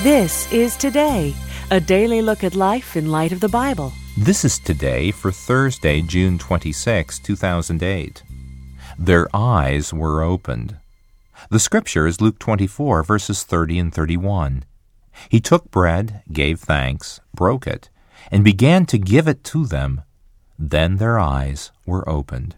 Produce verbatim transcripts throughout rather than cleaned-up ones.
This is Today, a daily look at life in light of the Bible. This is Today for Thursday, June twenty-sixth, two thousand eight. Their eyes were opened. The scripture is Luke twenty-four, verses thirty and thirty-one. He took bread, gave thanks, broke it, and began to give it to them. Then their eyes were opened.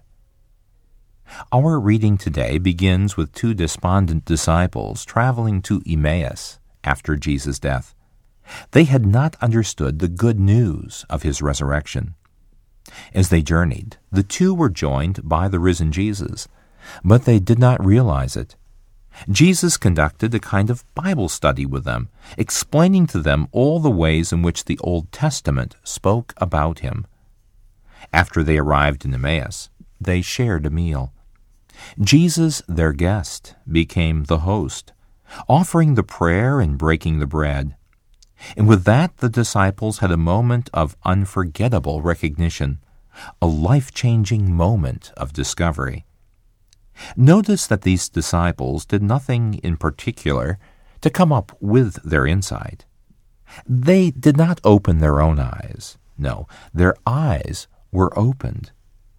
Our reading today begins with two despondent disciples traveling to Emmaus after Jesus' death. They had not understood the good news of his resurrection. As they journeyed, the two were joined by the risen Jesus, but they did not realize it. Jesus conducted a kind of Bible study with them, explaining to them all the ways in which the Old Testament spoke about him. After they arrived in Emmaus, they shared a meal. Jesus, their guest, became the host, offering the prayer and breaking the bread. And with that, the disciples had a moment of unforgettable recognition, a life-changing moment of discovery. Notice that these disciples did nothing in particular to come up with their insight. They did not open their own eyes. No, their eyes were opened.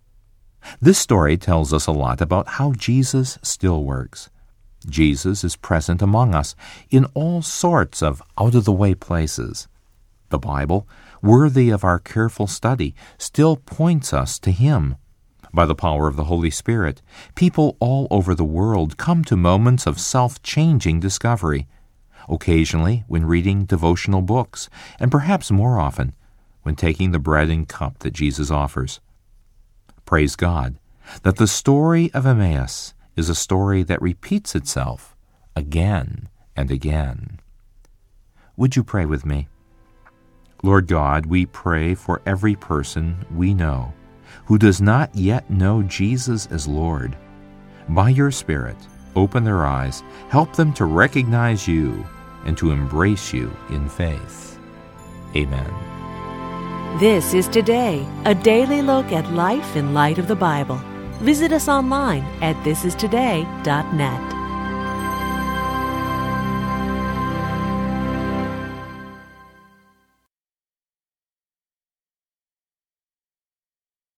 This story tells us a lot about how Jesus still works. Jesus is present among us in all sorts of out-of-the-way places. The Bible, worthy of our careful study, still points us to Him. By the power of the Holy Spirit, people all over the world come to moments of self-changing discovery, occasionally when reading devotional books, and perhaps more often when taking the bread and cup that Jesus offers. Praise God that the story of Emmaus is a story that repeats itself again and again. Would you pray with me? Lord God, we pray for every person we know who does not yet know Jesus as Lord. By your Spirit, open their eyes, help them to recognize you and to embrace you in faith. Amen. This is Today, a daily look at life in light of the Bible. Visit us online at this is today dot net.